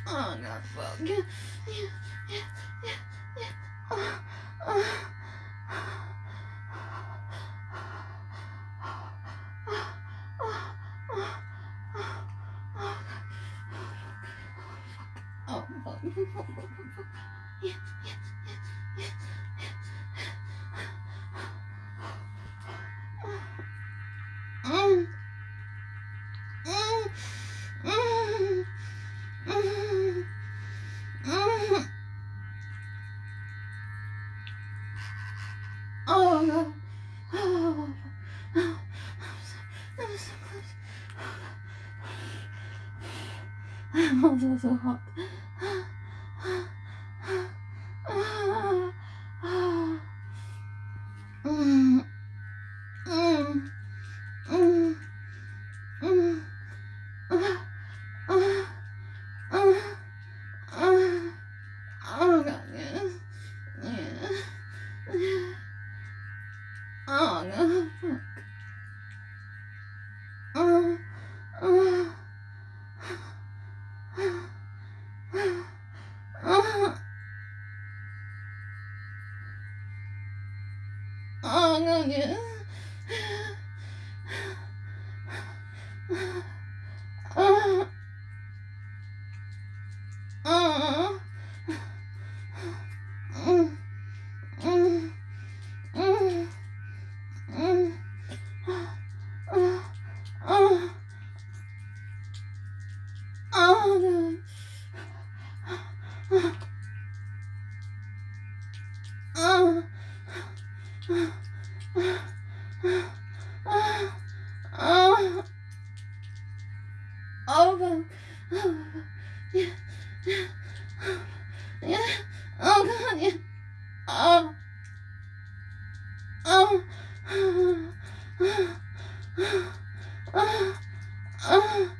Oh God, fuck. Yeah, yeah, yeah, yeah. Oh, fuck. Yeah, yeah, yeah, yeah. Oh God. Oh, that was so close. I'm also so hot. Mm, mm, mm, mm, oh God, yes. Yeah. Yeah. Oh God, fuck. Oh, oh, oh, oh God, yes. Oh, oh, mm, mm, mm, mm, oh, oh, oh God. Oh, oh, oh God. Oh, yeah, yeah, yeah. Oh God, yeah. Oh, oh, oh, oh, oh,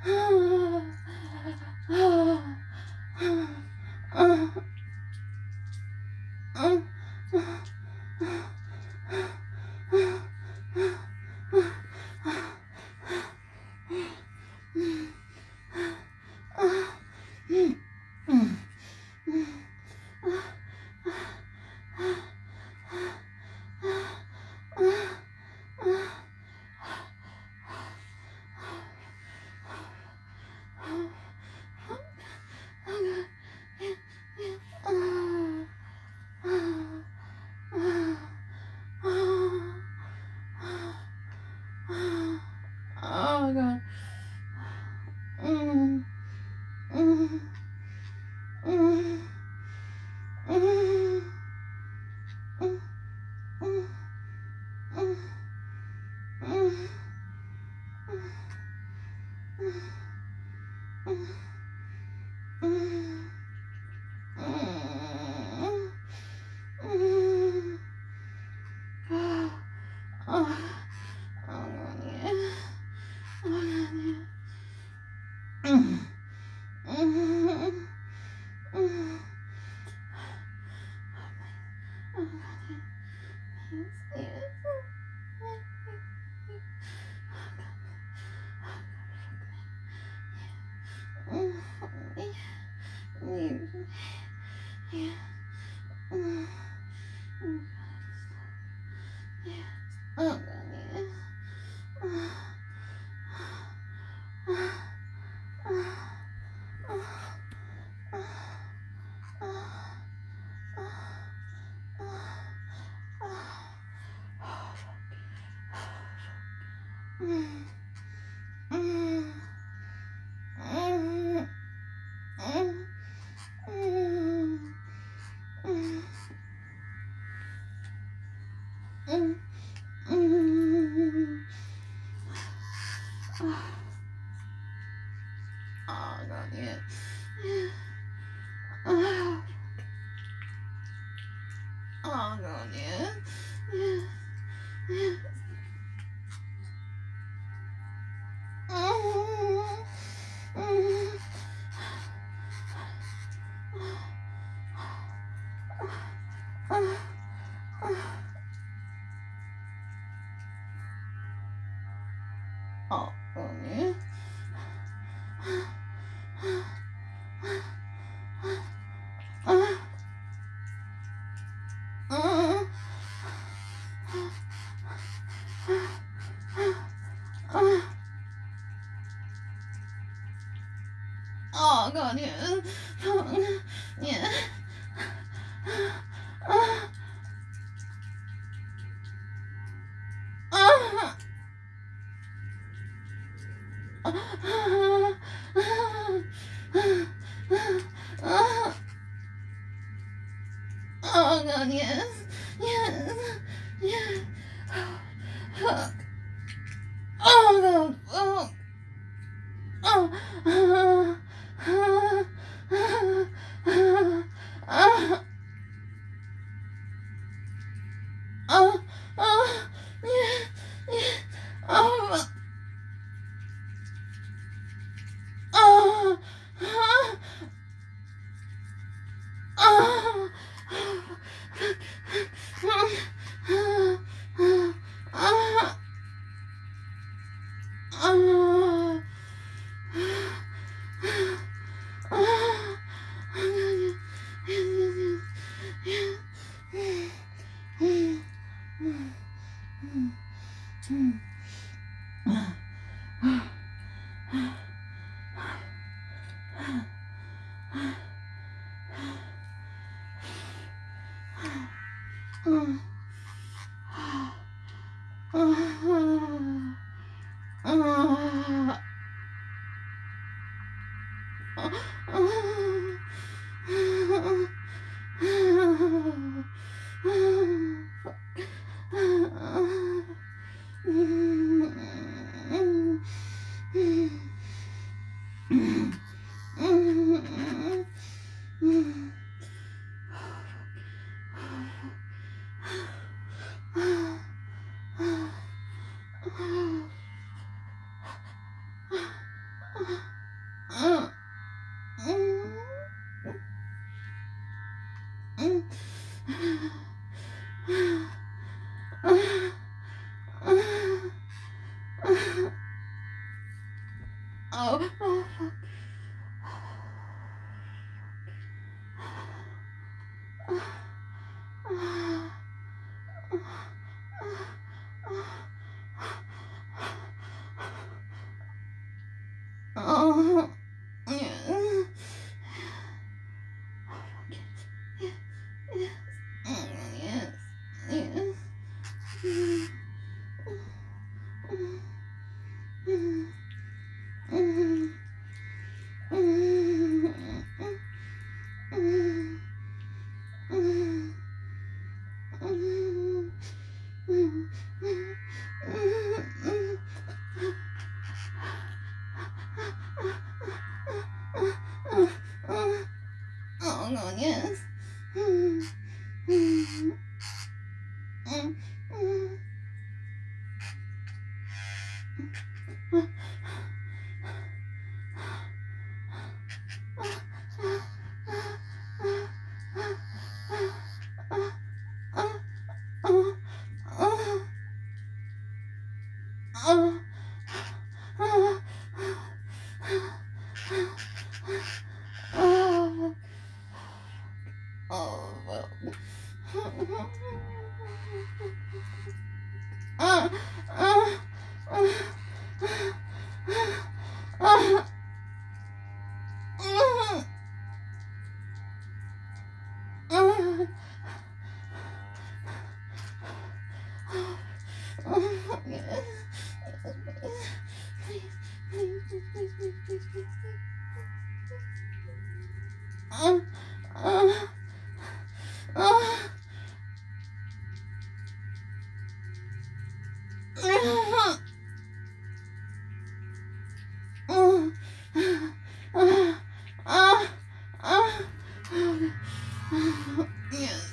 oh God. Mm, mm, mm, mm, mm, mm, mm, mm, oh, God, yeah. Oh, God, yeah. Mm, mm, mm. Oh, God, yeah. Yes, yes. Oh, God, fuck me. Yeah. Mm, mm, yeah. Oh, God, yeah. Mm, mm, mm, mm, mm, mm, mm, mm. Oh, God, yeah. Yeah. Oh, God, yeah. Yeah. Yeah. Mm, mm. Oh, God, yeah. God, yes. Oh, yeah. Oh, oh, oh, oh, God, yes. Yes. Yes. Oh, God. Oh, oh, oh, oh, oh, oh, oh, yeah, yeah, oh, oh, oh, oh, oh, Oh, God, yes. Yes.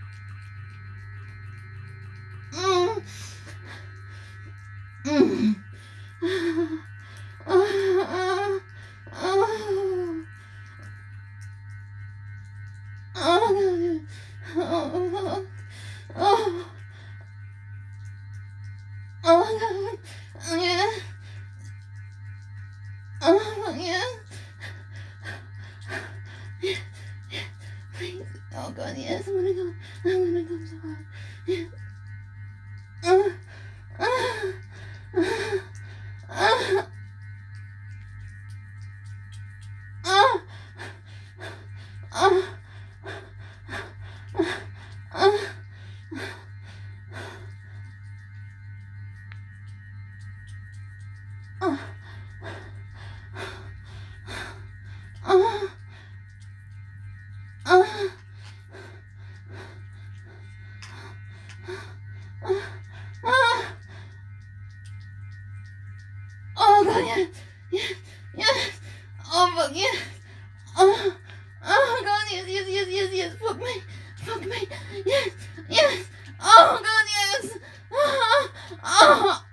Oh God, yes, I'm gonna go. I'm gonna go so hard. Yeah. Oh god, yes, yes, yes. Oh fuck yes. Oh god, yes, yes, yes, yes, yes. Fuck me, yes, yes. Oh god, yes. Oh,